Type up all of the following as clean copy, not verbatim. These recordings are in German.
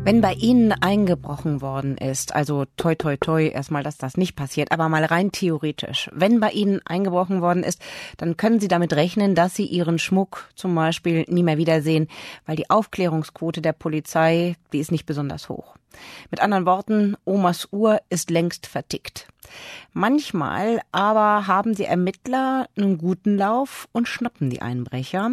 Wenn bei Ihnen eingebrochen worden ist, also toi toi toi erstmal, dass das nicht passiert, aber mal rein theoretisch, wenn bei Ihnen eingebrochen worden ist, dann können Sie damit rechnen, dass Sie Ihren Schmuck zum Beispiel nie mehr wiedersehen, weil die Aufklärungsquote der Polizei, die ist nicht besonders hoch. Mit anderen Worten, Omas Uhr ist längst vertickt. Manchmal aber haben die Ermittler einen guten Lauf und schnappen die Einbrecher.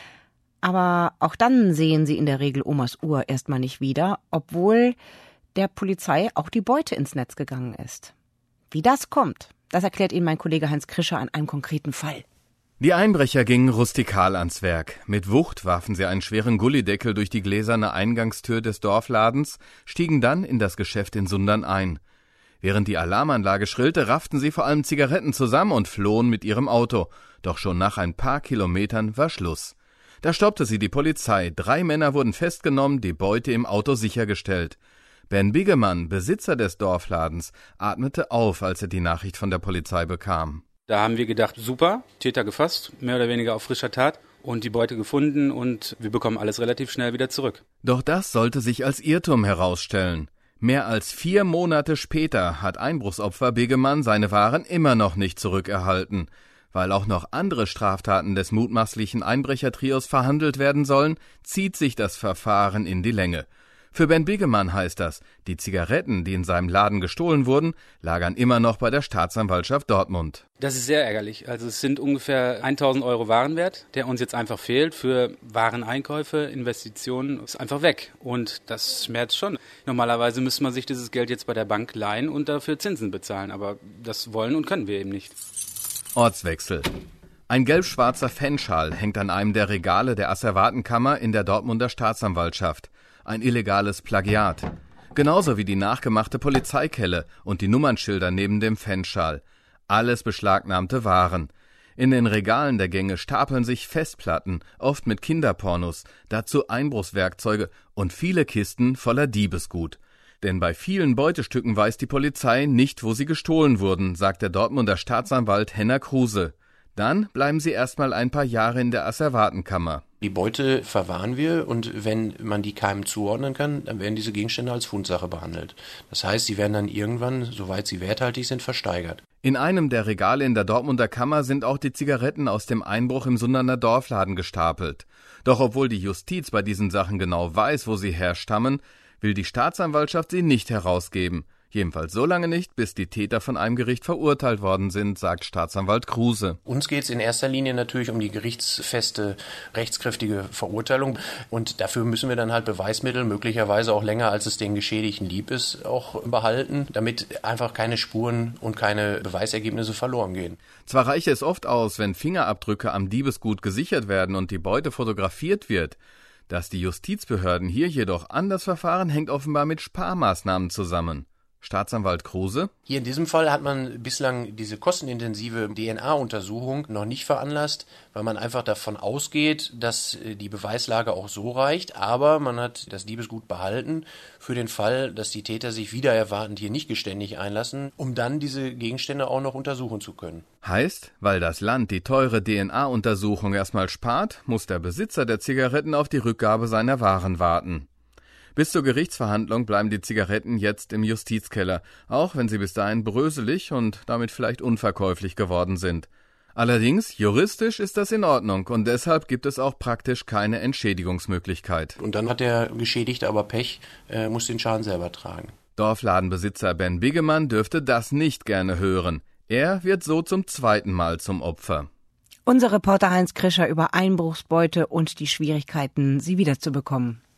Aber auch dann sehen sie in der Regel Omas Uhr erstmal nicht wieder, obwohl der Polizei auch die Beute ins Netz gegangen ist. Wie das kommt, das erklärt Ihnen mein Kollege Heinz Krischer an einem konkreten Fall. Die Einbrecher gingen rustikal ans Werk. Mit Wucht warfen sie einen schweren Gullideckel durch die gläserne Eingangstür des Dorfladens, stiegen dann in das Geschäft in Sundern ein. Während die Alarmanlage schrillte, rafften sie vor allem Zigaretten zusammen und flohen mit ihrem Auto. Doch schon nach ein paar Kilometern war Schluss. Da stoppte sie die Polizei. 3 Männer wurden festgenommen, die Beute im Auto sichergestellt. Ben Biggemann, Besitzer des Dorfladens, atmete auf, als er die Nachricht von der Polizei bekam. Da haben wir gedacht, super, Täter gefasst, mehr oder weniger auf frischer Tat und die Beute gefunden und wir bekommen alles relativ schnell wieder zurück. Doch das sollte sich als Irrtum herausstellen. Mehr als 4 Monate später hat Einbruchsopfer Biggemann seine Waren immer noch nicht zurückerhalten. Weil auch noch andere Straftaten des mutmaßlichen Einbrechertrios verhandelt werden sollen, zieht sich das Verfahren in die Länge. Für Ben Biggemann heißt das, die Zigaretten, die in seinem Laden gestohlen wurden, lagern immer noch bei der Staatsanwaltschaft Dortmund. Das ist sehr ärgerlich. Also es sind ungefähr 1.000 Euro Warenwert, der uns jetzt einfach fehlt für Wareneinkäufe, Investitionen, ist einfach weg. Und das schmerzt schon. Normalerweise müsste man sich dieses Geld jetzt bei der Bank leihen und dafür Zinsen bezahlen. Aber das wollen und können wir eben nicht. Ortswechsel. Ein gelb-schwarzer Fanschal hängt an einem der Regale der Asservatenkammer in der Dortmunder Staatsanwaltschaft. Ein illegales Plagiat. Genauso wie die nachgemachte Polizeikelle und die Nummernschilder neben dem Fanschal. Alles beschlagnahmte Waren. In den Regalen der Gänge stapeln sich Festplatten, oft mit Kinderpornos, dazu Einbruchswerkzeuge und viele Kisten voller Diebesgut. Denn bei vielen Beutestücken weiß die Polizei nicht, wo sie gestohlen wurden, sagt der Dortmunder Staatsanwalt Henner Kruse. Dann bleiben sie erstmal ein paar Jahre in der Asservatenkammer. Die Beute verwahren wir und wenn man die keinem zuordnen kann, dann werden diese Gegenstände als Fundsache behandelt. Das heißt, sie werden dann irgendwann, soweit sie werthaltig sind, versteigert. In einem der Regale in der Dortmunder Kammer sind auch die Zigaretten aus dem Einbruch im Sunderner Dorfladen gestapelt. Doch obwohl die Justiz bei diesen Sachen genau weiß, wo sie herstammen, will die Staatsanwaltschaft sie nicht herausgeben. Jedenfalls so lange nicht, bis die Täter von einem Gericht verurteilt worden sind, sagt Staatsanwalt Kruse. Uns geht es in erster Linie natürlich um die gerichtsfeste, rechtskräftige Verurteilung. Und dafür müssen wir dann halt Beweismittel, möglicherweise auch länger, als es den Geschädigten lieb ist, auch behalten, damit einfach keine Spuren und keine Beweisergebnisse verloren gehen. Zwar reiche es oft aus, wenn Fingerabdrücke am Diebesgut gesichert werden und die Beute fotografiert wird. Dass die Justizbehörden hier jedoch anders verfahren, hängt offenbar mit Sparmaßnahmen zusammen. Staatsanwalt Kruse. Hier in diesem Fall hat man bislang diese kostenintensive DNA-Untersuchung noch nicht veranlasst, weil man einfach davon ausgeht, dass die Beweislage auch so reicht. Aber man hat das Diebesgut behalten für den Fall, dass die Täter sich wider erwartend hier nicht geständig einlassen, um dann diese Gegenstände auch noch untersuchen zu können. Heißt, weil das Land die teure DNA-Untersuchung erstmal spart, muss der Besitzer der Zigaretten auf die Rückgabe seiner Waren warten. Bis zur Gerichtsverhandlung bleiben die Zigaretten jetzt im Justizkeller, auch wenn sie bis dahin bröselig und damit vielleicht unverkäuflich geworden sind. Allerdings, juristisch ist das in Ordnung und deshalb gibt es auch praktisch keine Entschädigungsmöglichkeit. Und dann hat der Geschädigte aber Pech, muss den Schaden selber tragen. Dorfladenbesitzer Ben Biggemann dürfte das nicht gerne hören. Er wird so zum 2. Mal zum Opfer. Unser Reporter Heinz Krischer über Einbruchsbeute und die Schwierigkeiten, sie wiederzubekommen.